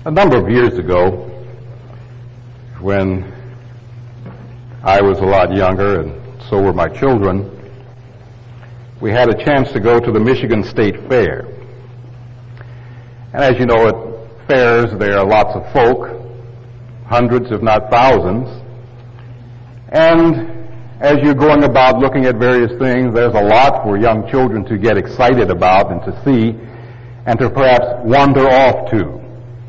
A number of years ago, when I was a lot younger and so were my children, we had a chance to go to the Michigan State Fair. And as you know, at fairs there are lots of folk, hundreds if not thousands. And as you're going about looking at various things, there's a lot for young children to get excited about and to see and to perhaps wander off to.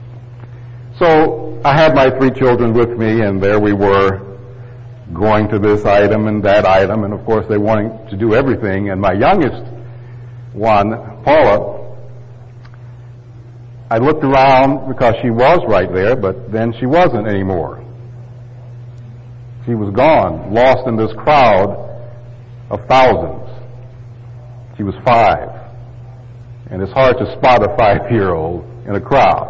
So I had my three children with me, and there we were going to this item and that item, and of course they wanting to do everything. And my youngest one, Paula, I looked around because she was right there, but then she wasn't anymore. She was gone, lost in this crowd of thousands. She was 5. And it's hard to spot a 5-year-old in a crowd.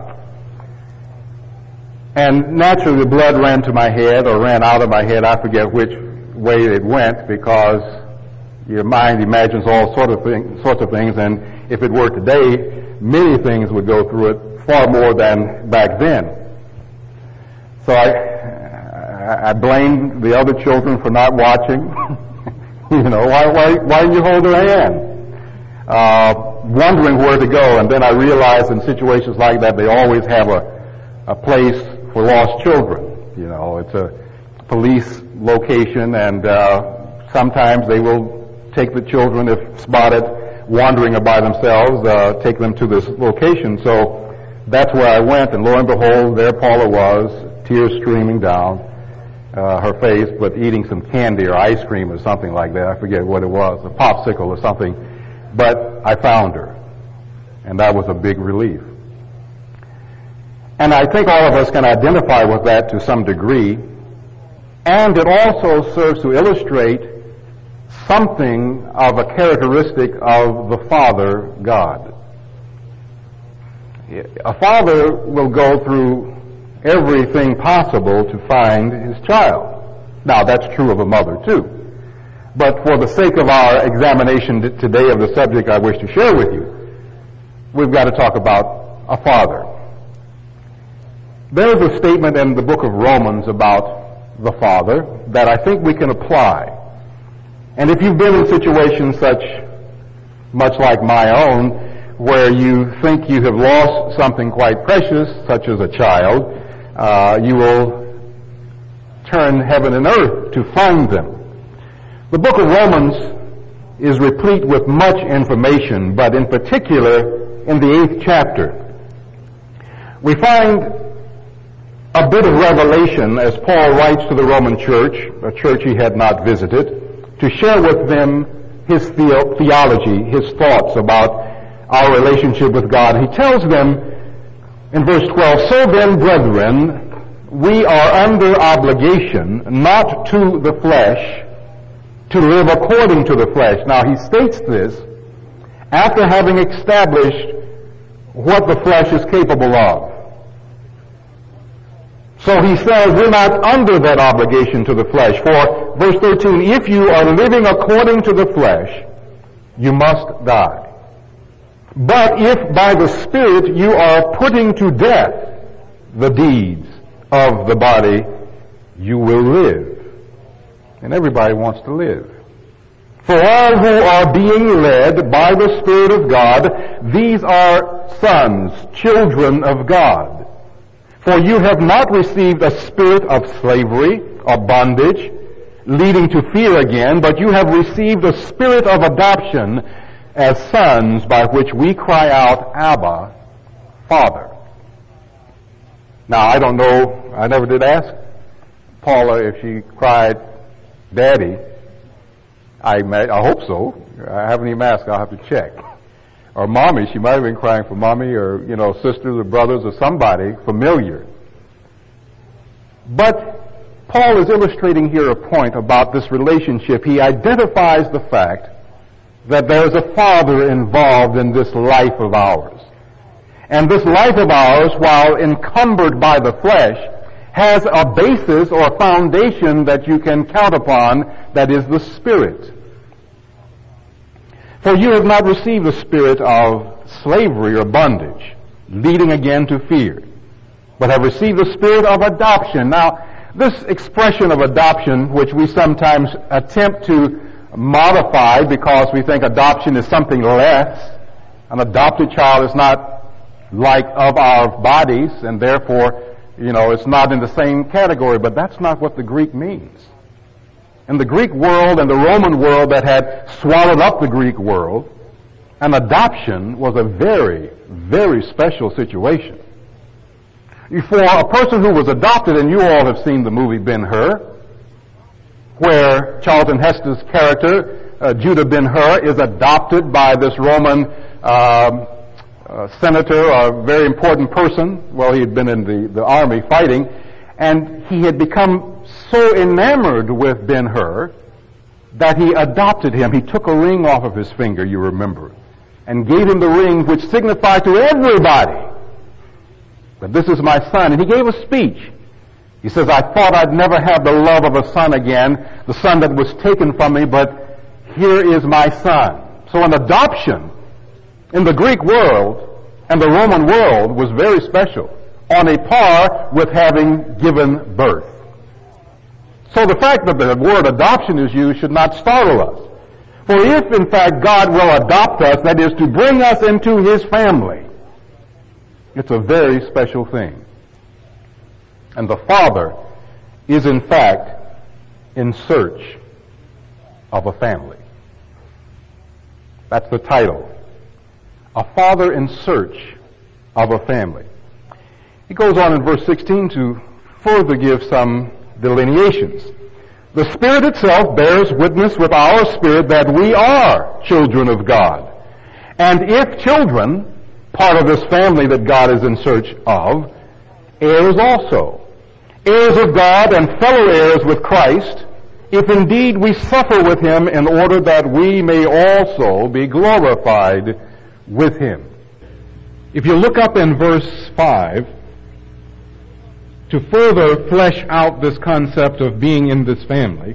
And naturally the blood ran to my head, or ran out of my head, I forget which way it went, because your mind imagines all sorts of things, and if it were today, many things would go through it, far more than back then. So I blamed the other children for not watching. Why didn't you hold her hand? Wondering where to go, and then I realized in situations like that, they always have a place for lost children. It's a police location, and sometimes they will take the children, if spotted wandering by themselves, take them to this location. So that's where I went, and lo and behold, there Paula was, tears streaming down her face, but eating some candy or ice cream or something like that. I forget what it was, a popsicle or something. But I found her, and that was a big relief. And I think all of us can identify with that to some degree, and it also serves to illustrate something of a characteristic of the Father God. A father will go through everything possible to find his child. Now, that's true of a mother, too. But for the sake of our examination today of the subject I wish to share with you, we've got to talk about a father. There is a statement in the book of Romans about the Father that I think we can apply. And if you've been in situations much like my own, where you think you have lost something quite precious, such as a child, you will turn heaven and earth to find them. The book of Romans is replete with much information, but in particular in the 8th chapter, we find a bit of revelation as Paul writes to the Roman church, a church he had not visited, to share with them his theology, his thoughts about our relationship with God. He tells them in verse 12, "So then, brethren, we are under obligation not to the flesh, to live according to the flesh." Now, he states this after having established what the flesh is capable of. So he says we're not under that obligation to the flesh. For, verse 13, "If you are living according to the flesh, you must die. But if by the Spirit you are putting to death the deeds of the body, you will live." And everybody wants to live. "For all who are being led by the Spirit of God, these are sons, children of God. For you have not received a spirit of slavery or bondage, leading to fear again, but you have received a spirit of adoption as sons, by which we cry out, Abba, Father." Now, I don't know, I never did ask Paula if she cried Daddy. I hope so. I haven't even asked. I'll have to check. Or Mommy. She might have been crying for Mommy, or, sisters or brothers or somebody familiar. But Paul is illustrating here a point about this relationship. He identifies the fact that there's a Father involved in this life of ours. And this life of ours, while encumbered by the flesh, has a basis or a foundation that you can count upon, that is the Spirit. For you have not received the spirit of slavery or bondage, leading again to fear. but have received the Spirit of adoption. Now, this expression of adoption, which we sometimes attempt to modify because we think adoption is something less, an adopted child is not like of our bodies, and therefore, it's not in the same category, but that's not what the Greek means. In the Greek world and the Roman world that had swallowed up the Greek world, an adoption was a very, very special situation. For a person who was adopted, and you all have seen the movie Ben-Hur, where Charlton Heston's character, Judah Ben-Hur, is adopted by this Roman senator, a very important person. Well, he had been in the army fighting, and he had become so enamored with Ben-Hur that he adopted him. He took a ring off of his finger, you remember, and gave him the ring which signified to everybody that this is my son. And he gave a speech. He says, I thought I'd never have the love of a son again, the son that was taken from me, but here is my son. So an adoption in the Greek world and the Roman world was very special, on a par with having given birth. So the fact that the word adoption is used should not startle us. For if, in fact, God will adopt us, that is, to bring us into His family, it's a very special thing. And the Father is, in fact, in search of a family. That's the title. A father in search of a family. He goes on in verse 16 to further give some delineations. The Spirit itself bears witness with our spirit that we are children of God. And if children, part of this family that God is in search of, heirs also. Heirs of God and fellow heirs with Christ, if indeed we suffer with Him in order that we may also be glorified with Him. If you look up in verse 5, to further flesh out this concept of being in this family,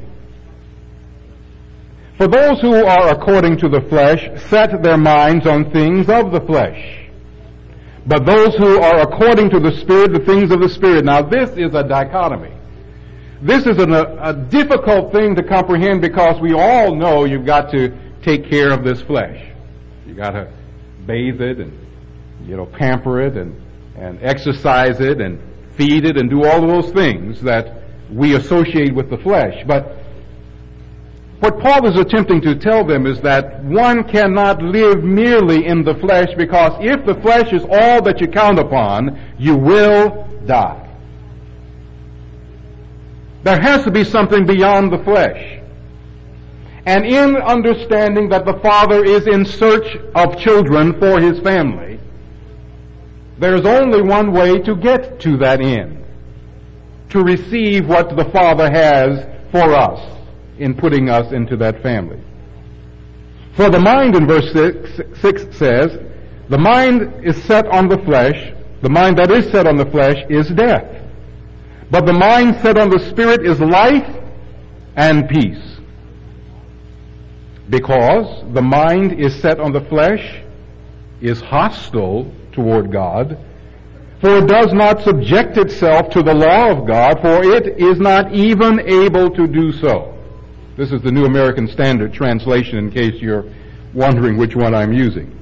for those who are according to the flesh set their minds on things of the flesh, but those who are according to the Spirit, the things of the Spirit. Now this is a dichotomy. This is a difficult thing to comprehend because we all know you've got to take care of this flesh. You've got to bathe it and, pamper it and exercise it and feed it and do all of those things that we associate with the flesh. But what Paul is attempting to tell them is that one cannot live merely in the flesh, because if the flesh is all that you count upon, you will die. There has to be something beyond the flesh. And in understanding that the Father is in search of children for His family, there's only one way to get to that end, to receive what the Father has for us in putting us into that family. For the mind, in verse 6 says, the mind is set on the flesh, the mind that is set on the flesh is death. But the mind set on the Spirit is life and peace. Because the mind is set on the flesh is hostile toward God, for it does not subject itself to the law of God, for it is not even able to do so. This is the New American Standard translation, in case you're wondering which one I'm using.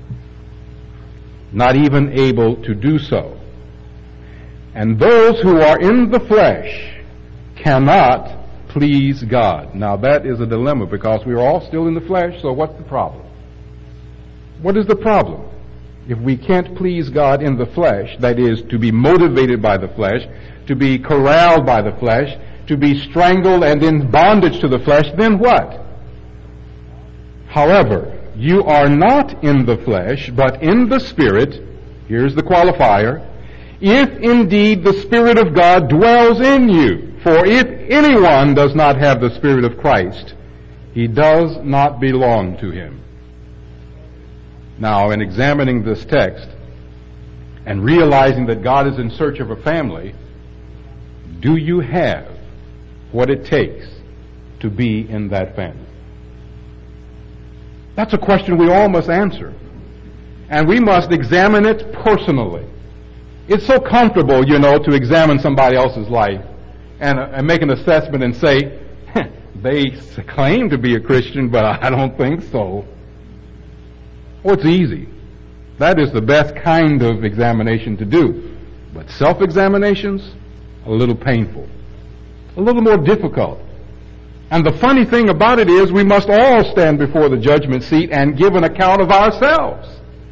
Not even able to do so. And those who are in the flesh cannot please God. Now that is a dilemma, because we are all still in the flesh, so what's the problem? What is the problem? If we can't please God in the flesh, that is, to be motivated by the flesh, to be corralled by the flesh, to be strangled and in bondage to the flesh, then what? However, you are not in the flesh, but in the Spirit. Here's the qualifier. If indeed the Spirit of God dwells in you. For if anyone does not have the Spirit of Christ, he does not belong to Him. Now, in examining this text and realizing that God is in search of a family, do you have what it takes to be in that family? That's a question we all must answer. And we must examine it personally. It's so comfortable, to examine somebody else's life and make an assessment and say, they claim to be a Christian, but I don't think so. Well, it's easy. That is the best kind of examination to do. But self-examinations, a little painful, a little more difficult. And the funny thing about it is we must all stand before the judgment seat and give an account of ourselves.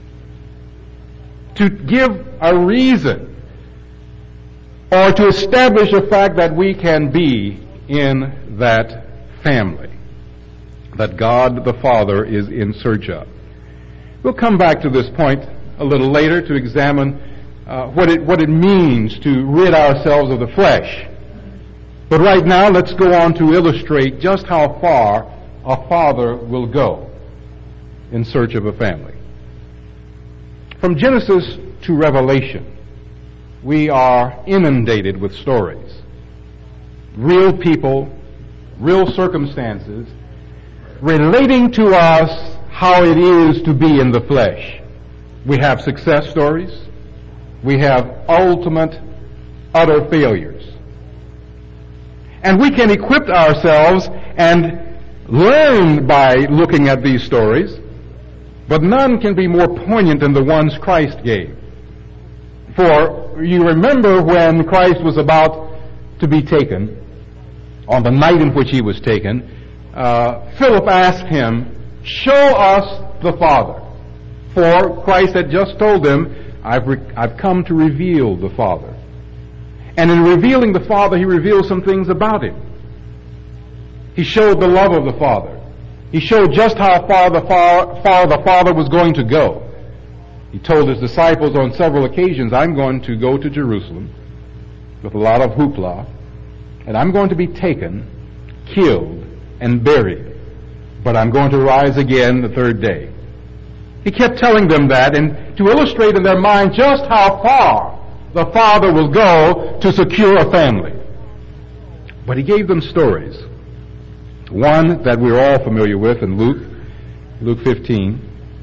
To give a reason or to establish a fact that we can be in that family that God the Father is in search of. We'll come back to this point a little later to examine what it means to rid ourselves of the flesh. But right now, let's go on to illustrate just how far a father will go in search of a family. From Genesis to Revelation, we are inundated with stories. Real people, real circumstances, relating to us how it is to be in the flesh. We have success stories. We have ultimate, utter failures. And we can equip ourselves and learn by looking at these stories, but none can be more poignant than the ones Christ gave. For you remember when Christ was about to be taken, on the night in which he was taken, Philip asked him, "Show us the Father." For Christ had just told him, I've come to reveal the Father. And in revealing the Father, he revealed some things about him. He showed the love of the Father. He showed just how far the Father was going to go. He told his disciples on several occasions, I'm going to go to Jerusalem with a lot of hoopla, and I'm going to be taken, killed, and buried. But I'm going to rise again the third day. He kept telling them that, and to illustrate in their mind just how far the Father will go to secure a family. But he gave them stories. One that we're all familiar with in Luke 15,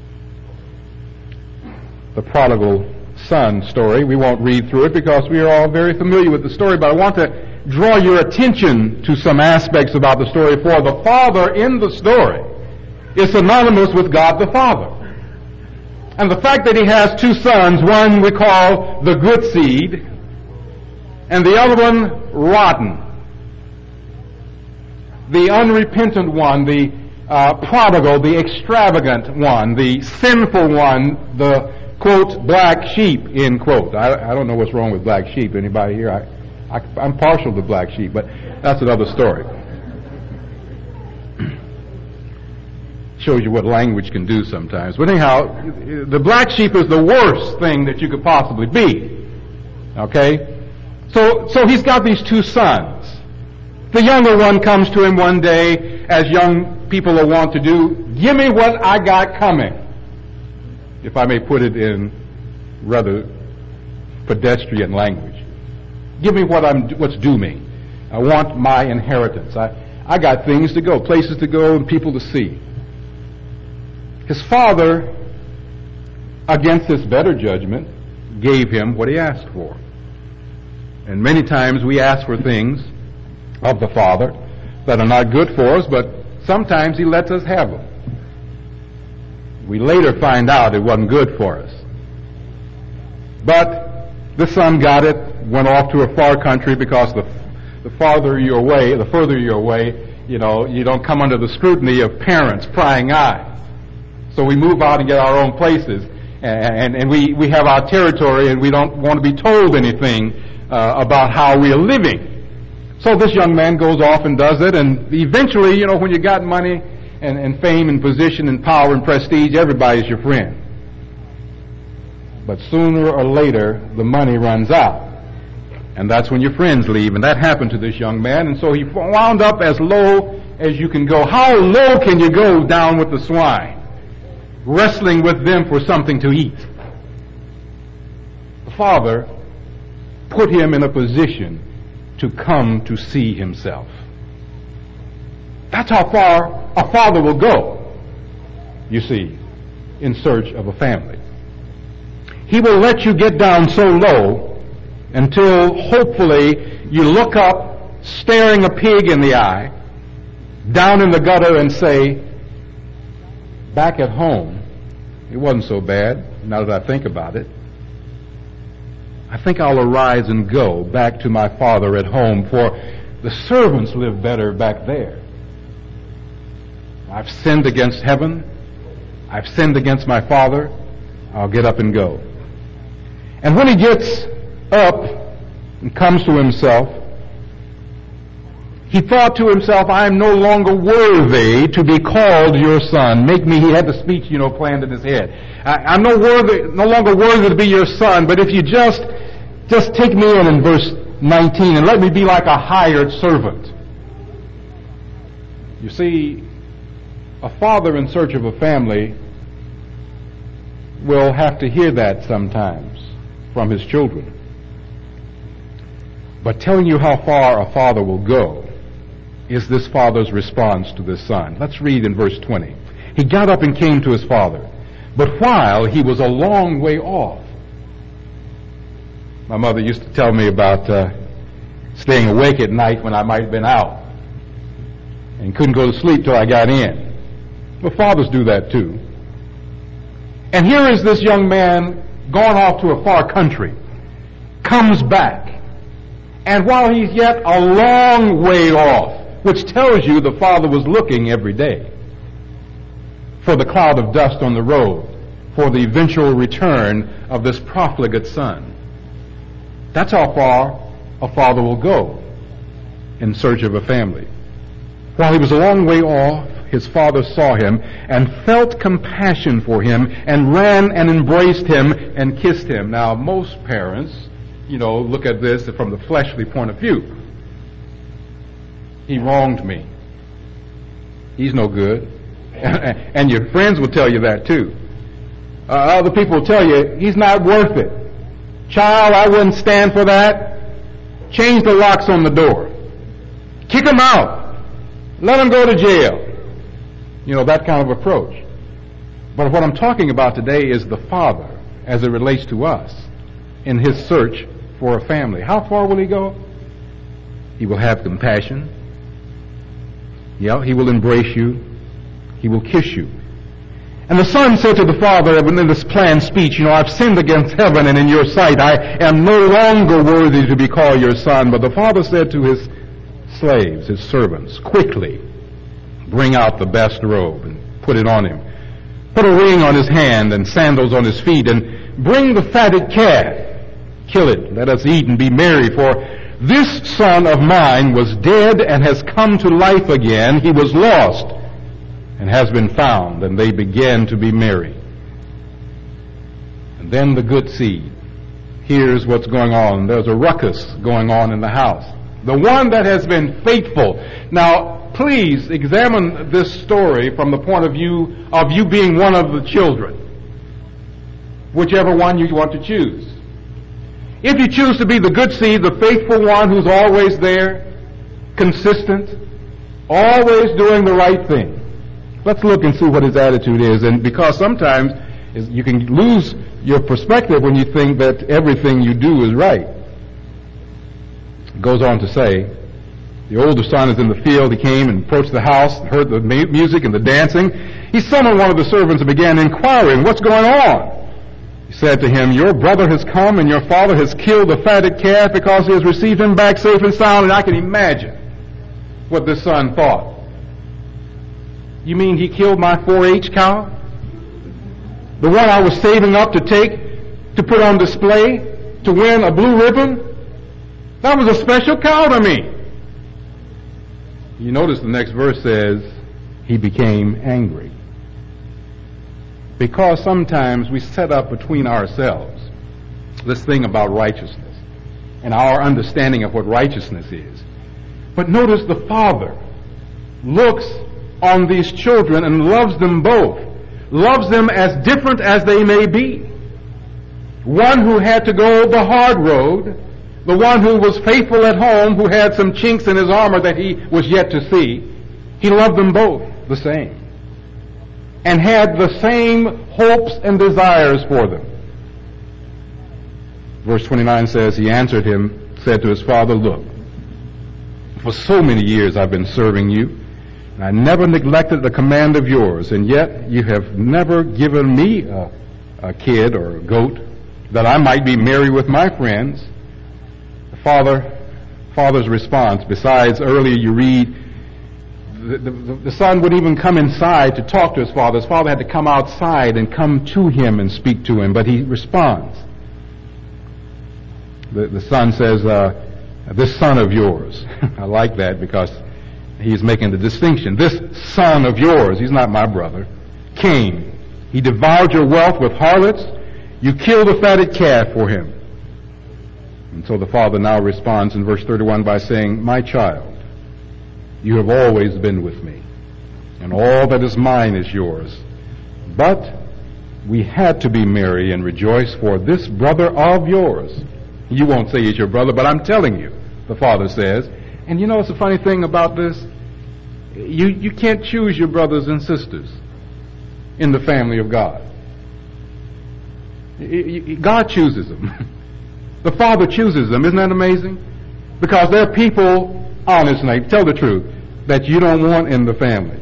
the prodigal son story. We won't read through it because we are all very familiar with the story, but I want to draw your attention to some aspects about the story, for the father in the story is synonymous with God the Father. And the fact that he has two sons, one we call the good seed, and the other one rotten. The unrepentant one, the prodigal, the extravagant one, the sinful one, the, quote, black sheep, end quote. I don't know what's wrong with black sheep. Anybody here? I'm partial to black sheep, but that's another story. Shows you what language can do sometimes. But anyhow, the black sheep is the worst thing that you could possibly be. Okay? So he's got these two sons. The younger one comes to him one day, as young people are wont to do, give me what I got coming. If I may put it in rather pedestrian language. Give me what's due me. I want my inheritance. I got things to go, places to go, and people to see. His father, against his better judgment, gave him what he asked for. And many times we ask for things of the Father that are not good for us, but sometimes he lets us have them. We later find out it wasn't good for us. But the son got it, went off to a far country, because the further you're away, you don't come under the scrutiny of parents' prying eyes. So we move out and get our own places, and we have our territory, and we don't want to be told anything about how we are living. So this young man goes off and does it, and eventually, when you got money and fame and position and power and prestige, everybody's your friend. But sooner or later, the money runs out. And that's when your friends leave, and that happened to this young man, and so he wound up as low as you can go. How low can you go down with the swine? Wrestling with them for something to eat. The father put him in a position to come to see himself. That's how far a father will go, you see, in search of a family. He will let you get down so low until hopefully you look up, staring a pig in the eye, down in the gutter, and say, back at home, it wasn't so bad, now that I think about it. I think I'll arise and go back to my Father at home, for the servants live better back there. I've sinned against heaven. I've sinned against my Father. I'll get up and go. And when he gets up and comes to himself, he thought to himself, I am no longer worthy to be called your son. Make me, he had the speech, planned in his head. I'm no longer worthy to be your son, but if you just take me in verse 19 and let me be like a hired servant. You see, a father in search of a family will have to hear that sometimes from his children. But telling you how far a father will go is this father's response to this son. Let's read in verse 20. He got up and came to his father, but while he was a long way off. My mother used to tell me about staying awake at night when I might have been out and couldn't go to sleep till I got in. But fathers do that too. And here is this young man gone off to a far country, comes back, and while he's yet a long way off, which tells you the father was looking every day for the cloud of dust on the road, for the eventual return of this profligate son. That's how far a father will go in search of a family. While he was a long way off, his father saw him and felt compassion for him and ran and embraced him and kissed him. Now, most parents, look at this from the fleshly point of view. He wronged me. He's no good. And your friends will tell you that too. Other people will tell you, he's not worth it. Child, I wouldn't stand for that. Change the locks on the door. Kick him out. Let him go to jail. That kind of approach. But what I'm talking about today is the father as it relates to us in his search for a family. How far will he go? He will have compassion. He will embrace you. He will kiss you. And the son said to the father in this planned speech, I've sinned against heaven and in your sight. I am no longer worthy to be called your son. But the father said to his slaves, his servants, quickly bring out the best robe and put it on him. Put a ring on his hand and sandals on his feet, and bring the fatted calf. Kill it. Let us eat and be merry, for this son of mine was dead and has come to life again. He was lost and has been found. And they began to be merry. And then the good seed hears what's going on. There's a ruckus going on in the house. The one that has been faithful. Now, please examine this story from the point of view of you being one of the children. Whichever one you want to choose. If you choose to be the good seed, the faithful one who's always there, consistent, always doing the right thing. Let's look and see what his attitude is. And because sometimes you can lose your perspective when you think that everything you do is right. It goes on to say, the older son is in the field. He came and approached the house, heard the music and the dancing. He summoned one of the servants and began inquiring, what's going on? He said to him, your brother has come and your father has killed the fatted calf because he has received him back safe and sound. And I can imagine what this son thought. You mean he killed my 4-H cow? The one I was saving up to take, to put on display, to win a blue ribbon? That was a special cow to me. You notice the next verse says, he became angry. Because sometimes we set up between ourselves this thing about righteousness and our understanding of what righteousness is. But notice the father looks on these children and loves them both. Loves them as different as they may be. One who had to go the hard road, the one who was faithful at home, who had some chinks in his armor that he was yet to see, he loved them both the same and had the same hopes and desires for them. Verse 29 says, he answered him, said to his father, look, for so many years I've been serving you, and I never neglected the command of yours, and yet you have never given me a kid or a goat that I might be merry with my friends. The father's response, besides earlier you read, the son wouldn't even come inside to talk to his father. His father had to come outside and come to him and speak to him, but he responds. The son says, this son of yours. I like that because he's making the distinction. This son of yours, he's not my brother, came. He devoured your wealth with harlots. You killed a fatted calf for him. And so the father now responds in verse 31 by saying, my child, you have always been with me, and all that is mine is yours. But we had to be merry and rejoice, for this brother of yours, you won't say he's your brother, but I'm telling you, the father says. And you know what's the funny thing about this? You can't choose your brothers and sisters in the family of God. God chooses them. The Father chooses them. Isn't that amazing? Because there are people, honestly, tell the truth, that you don't want in the family.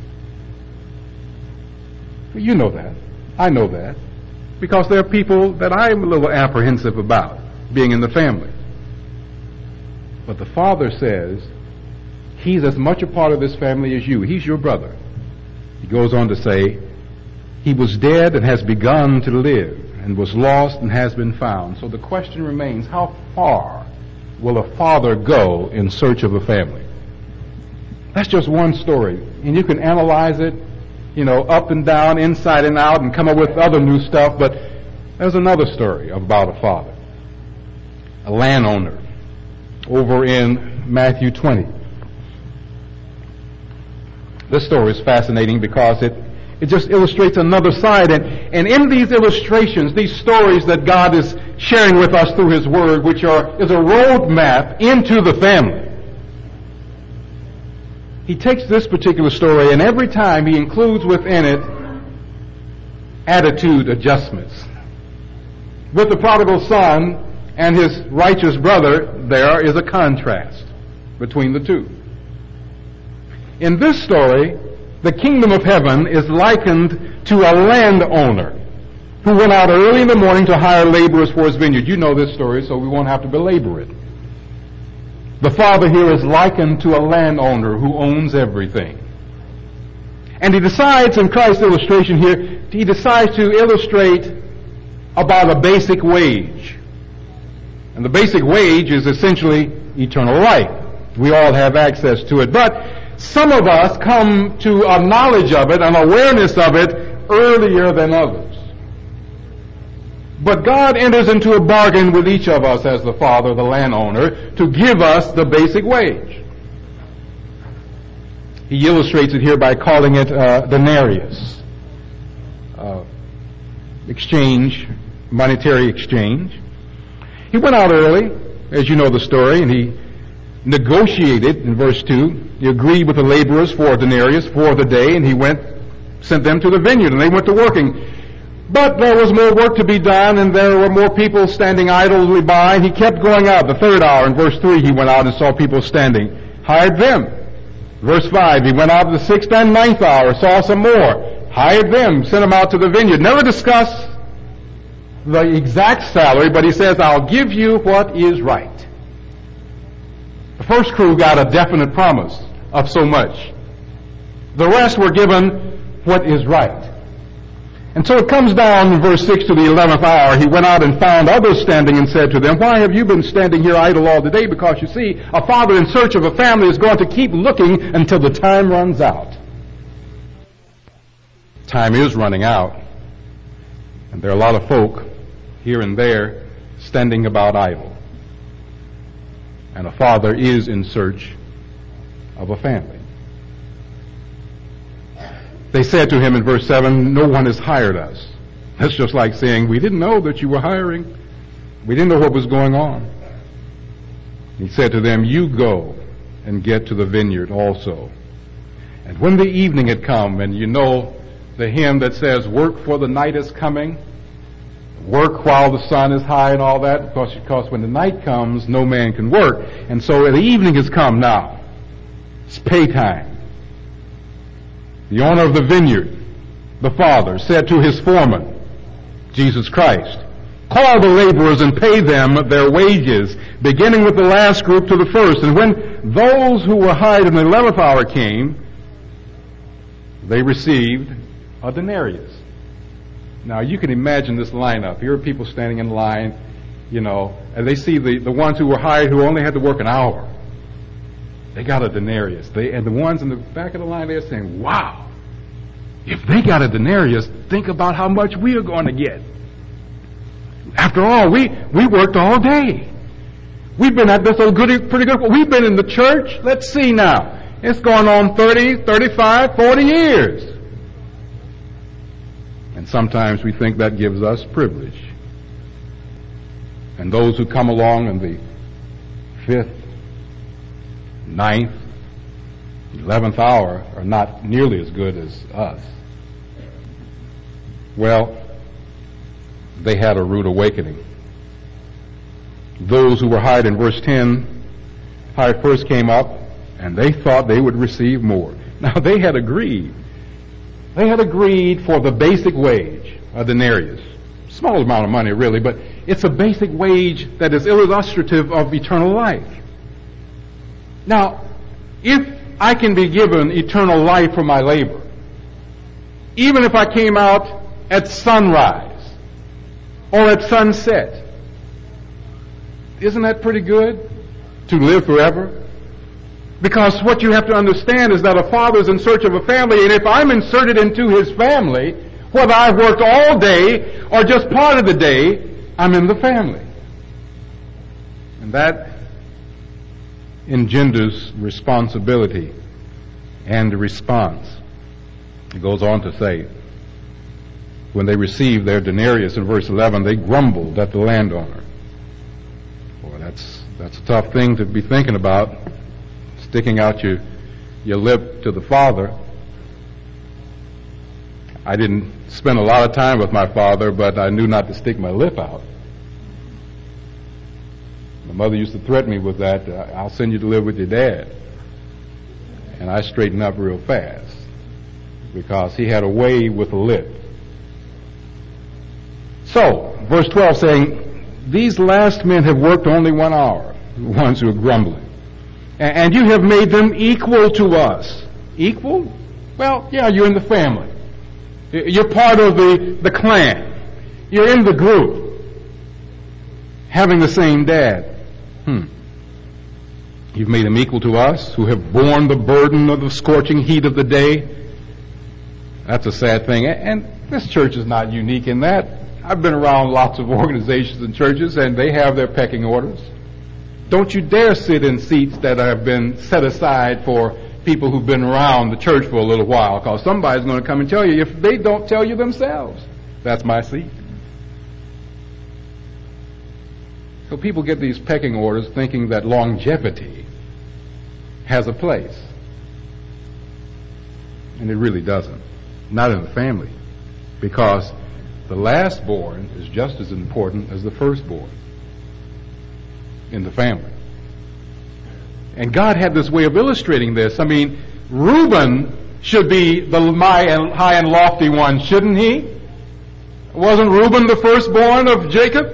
You know that. I know that. Because there are people that I'm a little apprehensive about being in the family. But the Father says, he's as much a part of this family as you. He's your brother. He goes on to say, he was dead and has begun to live, and was lost and has been found. So the question remains, how far will a father go in search of a family? That's just one story. And you can analyze it, up and down, inside and out, and come up with other new stuff. But there's another story about a father, a landowner, over in Matthew 20. This story is fascinating because it just illustrates another side. And in these illustrations, these stories that God is sharing with us through His Word, which is a roadmap into the family. He takes this particular story, and every time He includes within it attitude adjustments. With the prodigal son and his righteous brother, there is a contrast between the two. In this story, the kingdom of heaven is likened to a landowner who went out early in the morning to hire laborers for his vineyard. You know this story, so we won't have to belabor it. The father here is likened to a landowner who owns everything. And he decides, in Christ's illustration here, he decides to illustrate about a basic wage. And the basic wage is essentially eternal life. We all have access to it. But some of us come to a knowledge of it, an awareness of it, earlier than others. But God enters into a bargain with each of us as the father, the landowner, to give us the basic wage. He illustrates it here by calling it denarius. Exchange, monetary exchange. He went out early, as you know the story, and he negotiated, in verse 2, he agreed with the laborers for a denarius for the day, and he sent them to the vineyard, and they went to working. But there was more work to be done, and there were more people standing idly by, and he kept going out. The third hour, in verse 3, he went out and saw people standing, hired them. Verse 5, he went out to the sixth and ninth hour, saw some more, hired them, sent them out to the vineyard. Never discussed the exact salary, but he says, I'll give you what is right. The first crew got a definite promise of so much. The rest were given what is right. And so it comes down in verse 6 to the 11th hour. He went out and found others standing and said to them, why have you been standing here idle all the day? Because you see, a father in search of a family is going to keep looking until the time runs out. Time is running out. And there are a lot of folk here and there standing about idle. And a father is in search of a family. They said to him in verse 7, no one has hired us. That's just like saying, we didn't know that you were hiring. We didn't know what was going on. He said to them, you go and get to the vineyard also. And when the evening had come, and you know the hymn that says, work for the night is coming, work while the sun is high and all that, because when the night comes, no man can work. And so the evening has come now. It's pay time. The owner of the vineyard, the father, said to his foreman, Jesus Christ, call the laborers and pay them their wages, beginning with the last group to the first. And when those who were hired in the 11th hour came, they received a denarius. Now you can imagine this lineup. Here are people standing in line, and they see the ones who were hired who only had to work an hour. They got a denarius. And the ones in the back of the line, they're saying, wow, if they got a denarius, think about how much we are going to get. After all, we worked all day. We've been at this pretty good. We've been in the church. Let's see now. It's going on 30, 35, 40 years. And sometimes we think that gives us privilege. And those who come along in the 5th, 9th, 11th hour are not nearly as good as us. Well, they had a rude awakening. Those who were hired in verse 10, hired first came up, and they thought they would receive more. Now, they had agreed. They had agreed for the basic wage, a denarius. Small amount of money, really, but it's a basic wage that is illustrative of eternal life. Now, if I can be given eternal life for my labor, even if I came out at sunrise or at sunset, isn't that pretty good? To live forever? Because what you have to understand is that a father is in search of a family, and if I'm inserted into his family, whether I've worked all day or just part of the day, I'm in the family. And that engenders responsibility and response. It goes on to say, when they received their denarius in verse 11, they grumbled at the landowner. Boy, that's a tough thing to be thinking about, sticking out your lip to the father. I didn't spend a lot of time with my father, but I knew not to stick my lip out. My mother used to threaten me with that. I'll send you to live with your dad. And I straightened up real fast because he had a way with the lip. So, verse 12 saying, these last men have worked only 1 hour, the ones who are grumbling. And you have made them equal to us. Equal? Well, yeah, you're in the family. You're part of the clan. You're in the group. Having the same dad. You've made them equal to us, who have borne the burden of the scorching heat of the day. That's a sad thing. And this church is not unique in that. I've been around lots of organizations and churches, and they have their pecking orders. Don't you dare sit in seats that have been set aside for people who've been around the church for a little while, because somebody's going to come and tell you if they don't tell you themselves. That's my seat. So people get these pecking orders thinking that longevity has a place. And it really doesn't. Not in the family. Because the last-born is just as important as the firstborn in the family. And God had this way of illustrating this. I mean, Reuben should be the high and lofty one, shouldn't he? Wasn't Reuben the firstborn of Jacob?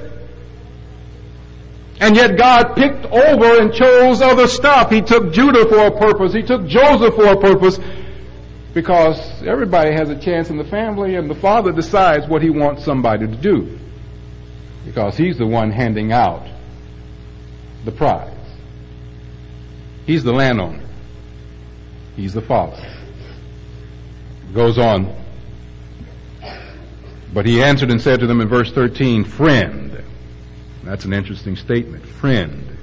And yet God picked over and chose other stuff. He took Judah for a purpose. He took Joseph for a purpose. Because everybody has a chance in the family, and the father decides what he wants somebody to do. Because he's the one handing out the prize. He's the landowner. He's the father. Goes on. But he answered and said to them in verse 13, friend. That's an interesting statement. Friend.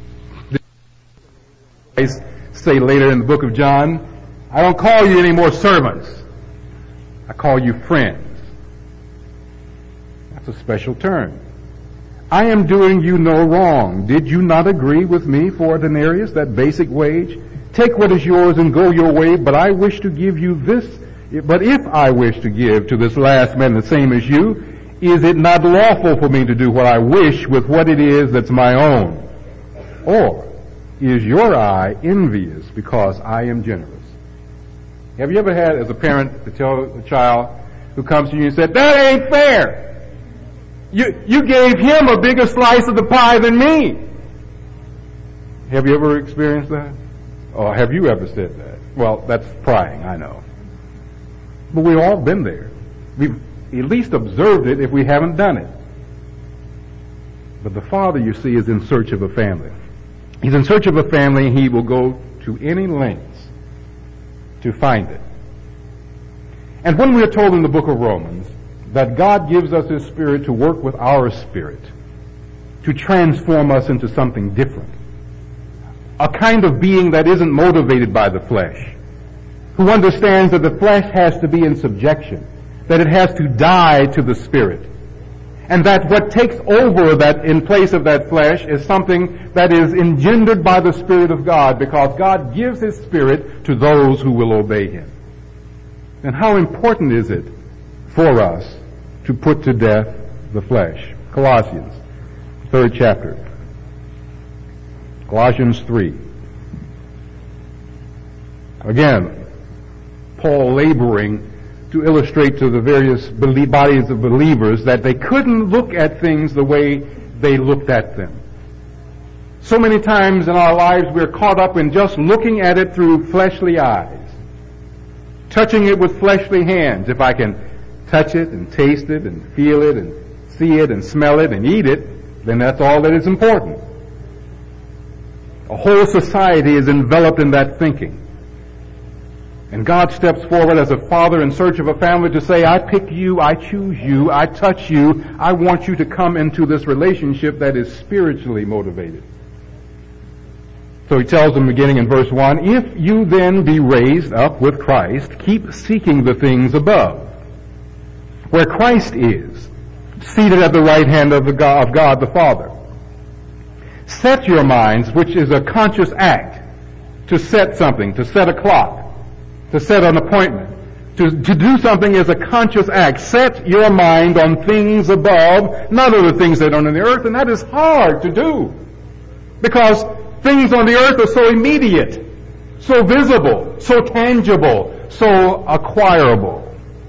I say later in the book of John, I don't call you any more servants. I call you friends. That's a special term. I am doing you no wrong. Did you not agree with me for a denarius, that basic wage? Take what is yours and go your way, but I wish to give you this. But if I wish to give to this last man the same as you, is it not lawful for me to do what I wish with what it is that's my own? Or is your eye envious because I am generous? Have you ever had, as a parent, to tell a child who comes to you and said, that ain't fair. You gave him a bigger slice of the pie than me. Have you ever experienced that? Or have you ever said that? Well, that's prying, I know. But we've all been there. We've at least observed it if we haven't done it. But the Father, you see, is in search of a family. He's in search of a family, and He will go to any lengths to find it. And when we are told in the book of Romans that God gives us His Spirit to work with our spirit, to transform us into something different, a kind of being that isn't motivated by the flesh, who understands that the flesh has to be in subjection, that it has to die to the Spirit, and that what takes over that in place of that flesh is something that is engendered by the Spirit of God, because God gives His Spirit to those who will obey Him. And how important is it for us to put to death the flesh? Colossians, 3rd chapter. Colossians 3. Again, Paul laboring to illustrate to the various bodies of believers that they couldn't look at things the way they looked at them. So many times in our lives we're caught up in just looking at it through fleshly eyes, touching it with fleshly hands. If I can touch it and taste it and feel it and see it and smell it and eat it, then that's all that is important. A whole society is enveloped in that thinking. And God steps forward as a father in search of a family to say, I pick you, I choose you, I touch you, I want you to come into this relationship that is spiritually motivated. So He tells them beginning in verse 1, if you then be raised up with Christ, keep seeking the things above, where Christ is, seated at the right hand of God the Father. Set your minds, which is a conscious act, to set something, to set a clock, to set an appointment. To do something is a conscious act. Set your mind on things above, not on the things that are on the earth, and that is hard to do. Because things on the earth are so immediate, so visible, so tangible, so acquirable.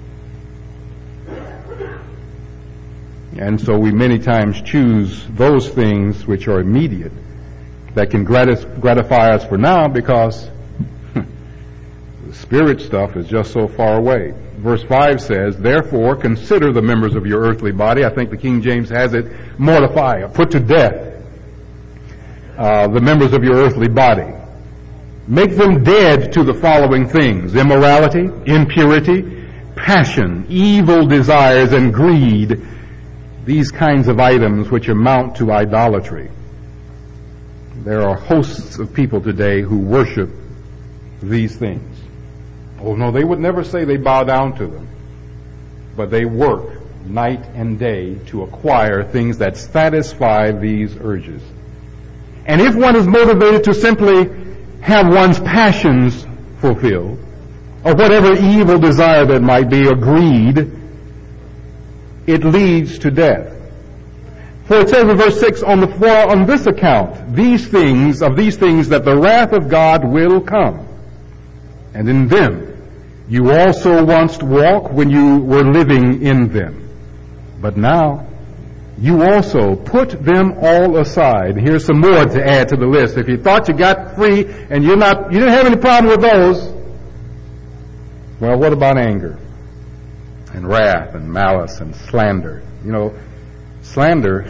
And so we many times choose those things which are immediate, that can gratify us for now, because the spirit stuff is just so far away. Verse 5 says, therefore consider the members of your earthly body. I think the King James has it, mortify, or put to death the members of your earthly body. Make them dead to the following things: immorality, impurity, passion, evil desires, and greed, these kinds of items which amount to idolatry. There are hosts of people today who worship these things. Oh no, they would never say they bow down to them, but they work night and day to acquire things that satisfy these urges. And if one is motivated to simply have one's passions fulfilled, or whatever evil desire that might be, or greed, it leads to death. For it says in verse 6, on this account, these things that the wrath of God will come. And in them you also once walked when you were living in them. But now you also put them all aside. Here's some more to add to the list. If you thought you got free and you didn't have any problem with those, well, what about anger and wrath and malice and slander? You know, slander,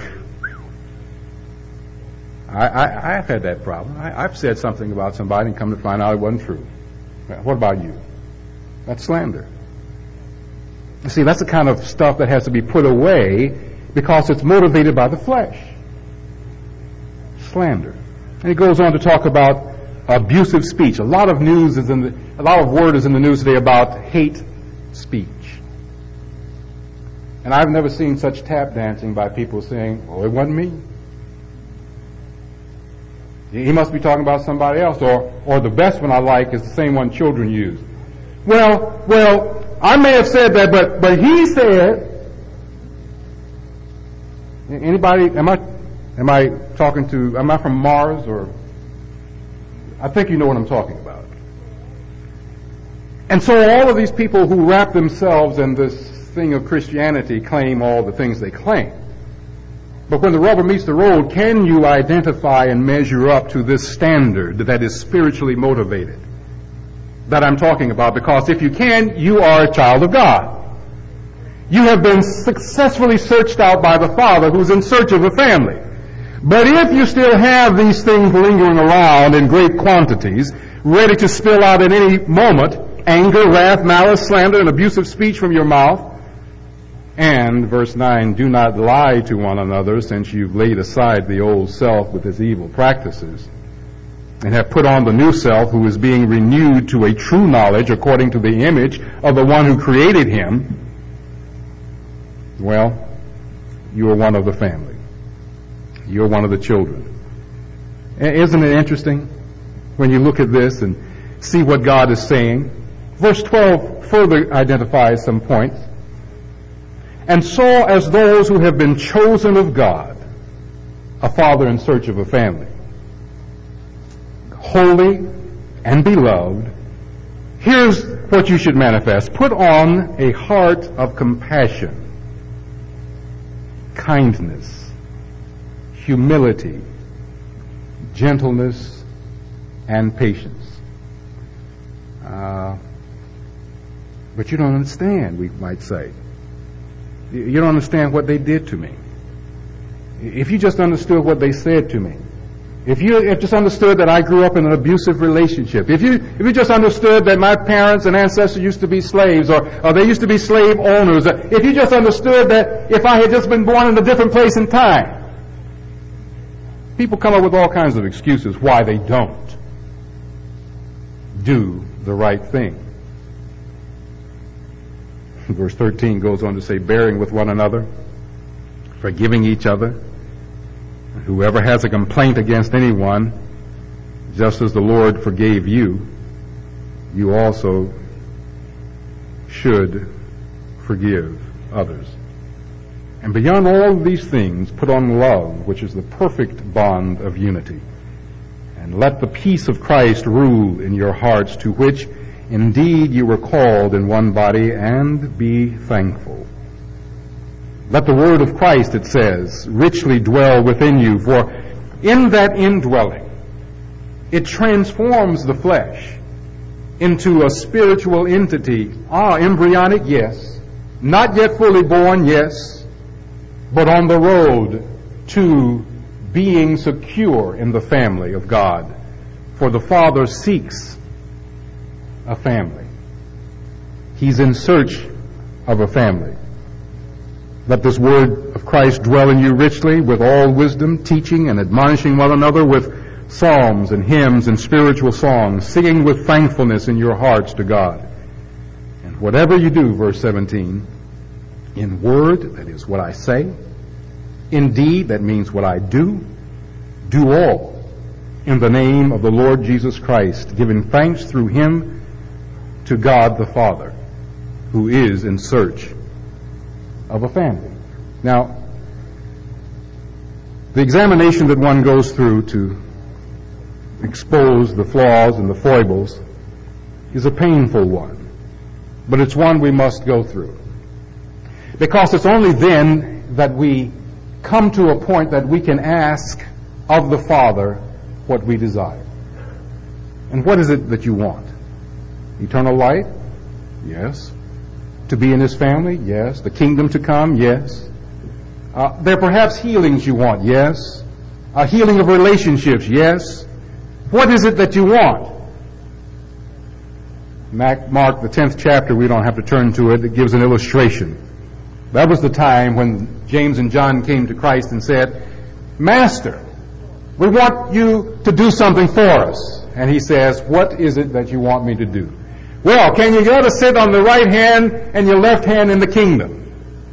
I've had that problem. I've said something about somebody and come to find out it wasn't true. What about you? That's slander. You see, that's the kind of stuff that has to be put away because it's motivated by the flesh. Slander. And he goes on to talk about abusive speech. A lot of word is in the news today about hate speech. And I've never seen such tap dancing by people saying, oh, it wasn't me. He must be talking about somebody else. Or the best one I like is the same one children use. Well, I may have said that, but he said. Anybody? Am I talking to? Am I from Mars or? I think you know what I'm talking about. And so all of these people who wrap themselves in this thing of Christianity claim all the things they claim. But when the rubber meets the road, can you identify and measure up to this standard that is spiritually motivated that I'm talking about? Because if you can, you are a child of God. You have been successfully searched out by the Father who's in search of a family. But if you still have these things lingering around in great quantities, ready to spill out at any moment, anger, wrath, malice, slander, and abusive speech from your mouth, and, verse 9, do not lie to one another, since you've laid aside the old self with its evil practices, and have put on the new self, who is being renewed to a true knowledge according to the image of the one who created him. Well, you are one of the family. You're one of the children. Isn't it interesting when you look at this and see what God is saying? Verse 12 further identifies some points. And so, as those who have been chosen of God, a father in search of a family, holy and beloved, here's what you should manifest. Put on a heart of compassion, kindness, humility, gentleness, and patience. But you don't understand, we might say. You don't understand what they did to me. If you just understood what they said to me, if you just understood that I grew up in an abusive relationship, if you just understood that my parents and ancestors used to be slaves, or they used to be slave owners, if you just understood that if I had just been born in a different place and time. People come up with all kinds of excuses why they don't do the right thing. Verse 13 goes on to say, bearing with one another, forgiving each other. Whoever has a complaint against anyone, just as the Lord forgave you, you also should forgive others. And beyond all of these things, put on love, which is the perfect bond of unity. And let the peace of Christ rule in your hearts, to which indeed you were called in one body, and be thankful. Let the word of Christ, it says, richly dwell within you, for in that indwelling, it transforms the flesh into a spiritual entity. Embryonic, yes. Not yet fully born, yes. But on the road to being secure in the family of God. For the Father seeks a family. He's in search of a family. Let this word of Christ dwell in you richly, with all wisdom, teaching and admonishing one another with psalms and hymns and spiritual songs, singing with thankfulness in your hearts to God. And whatever you do, verse 17, in word, that is what I say, in deed, that means what I do all in the name of the Lord Jesus Christ, giving thanks through him to God the Father, who is in search of a family. Now, the examination that one goes through to expose the flaws and the foibles is a painful one, but it's one we must go through. Because it's only then that we come to a point that we can ask of the Father what we desire. And what is it that you want? Eternal life? Yes. To be in his family? Yes. The kingdom to come? Yes. There are perhaps healings you want? Yes. A healing of relationships? Yes. What is it that you want? Mark, the 10th chapter, we don't have to turn to it. It gives an illustration. That was the time when James and John came to Christ and said, Master, we want you to do something for us. And he says, what is it that you want me to do? Well, can you go to sit on the right hand and your left hand in the kingdom?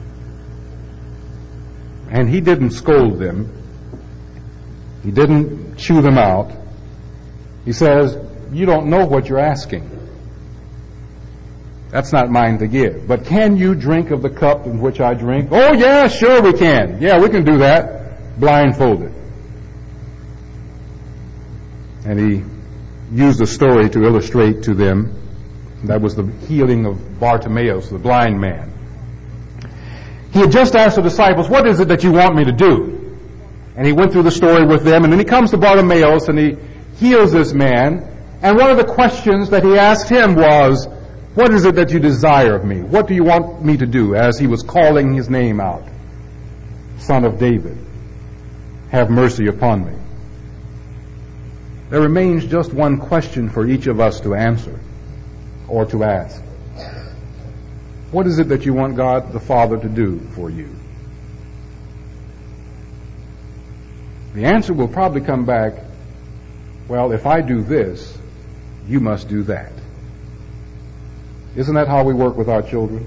And he didn't scold them. He didn't chew them out. He says, you don't know what you're asking. That's not mine to give. But can you drink of the cup in which I drink? Oh, yeah, sure we can. Yeah, we can do that. Blindfolded. And he used a story to illustrate to them. That was the healing of Bartimaeus, the blind man. He had just asked the disciples, what is it that you want me to do? And he went through the story with them, and then he comes to Bartimaeus and he heals this man. And one of the questions that he asked him was, what is it that you desire of me? What do you want me to do? As he was calling his name out. Son of David, have mercy upon me. There remains just one question for each of us to answer or to ask. What is it that you want God the Father to do for you? The answer will probably come back, well, if I do this, you must do that. Isn't that how we work with our children?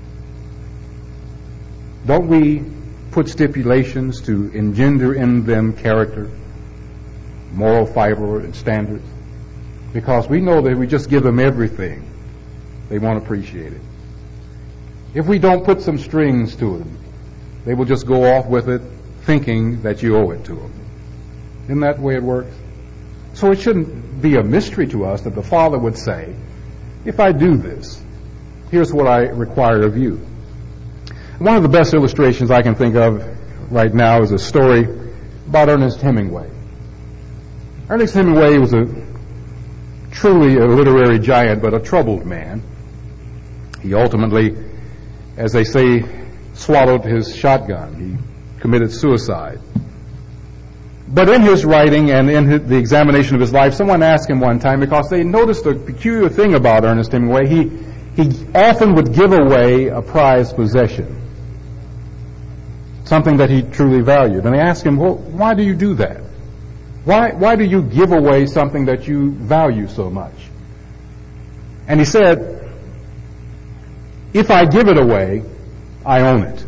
Don't we put stipulations to engender in them character, moral fiber, and standards? Because we know that if we just give them everything, they won't appreciate it. If we don't put some strings to them, they will just go off with it thinking that you owe it to them. Isn't that the way it works? So it shouldn't be a mystery to us that the Father would say, if I do this, here's what I require of you. One of the best illustrations I can think of right now is a story about Ernest Hemingway. Ernest Hemingway was truly a literary giant, but a troubled man. He ultimately, as they say, swallowed his shotgun. He committed suicide. But in his writing and in the examination of his life, someone asked him one time, because they noticed a peculiar thing about Ernest Hemingway, he often would give away a prized possession, something that he truly valued. And they asked him, well, why do you do that? Why do you give away something that you value so much? And he said, if I give it away, I own it.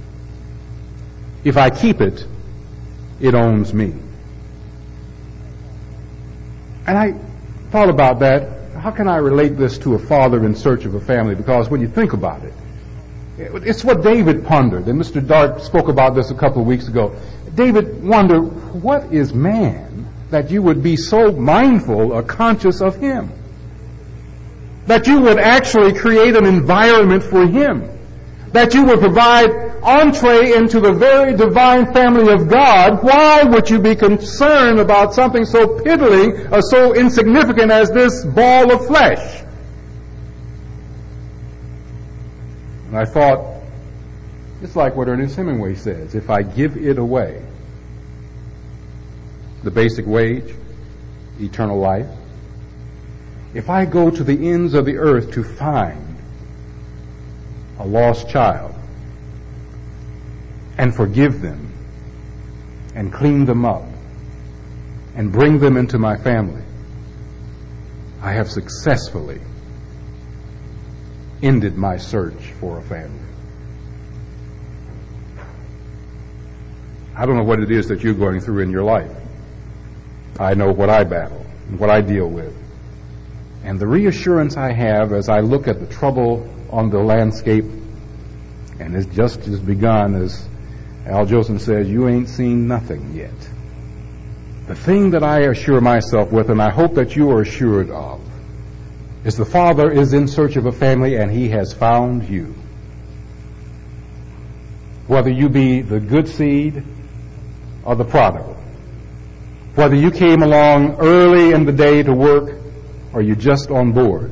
If I keep it, it owns me. And I thought about that. How can I relate this to a father in search of a family? Because when you think about it, it's what David pondered. And Mr. Dark spoke about this a couple of weeks ago. David wondered, what is man that you would be so mindful or conscious of him? That you would actually create an environment for him. That you would provide entree into the very divine family of God. Why would you be concerned about something so piddling or so insignificant as this ball of flesh? And I thought, it's like what Ernest Hemingway says, if I give it away, the basic wage, eternal life, if I go to the ends of the earth to find a lost child and forgive them and clean them up and bring them into my family, I have successfully ended my search for a family. I don't know what it is that you're going through in your life. I know what I battle and what I deal with. And the reassurance I have as I look at the trouble on the landscape, and it's just as begun, as Al Jolson says, you ain't seen nothing yet. The thing that I assure myself with, and I hope that you are assured of, is the Father is in search of a family, and He has found you. Whether you be the good seed or the prodigal, whether you came along early in the day to work or you just on board,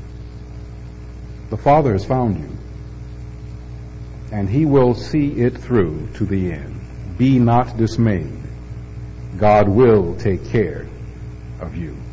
the Father has found you, and He will see it through to the end. Be not dismayed. God will take care of you.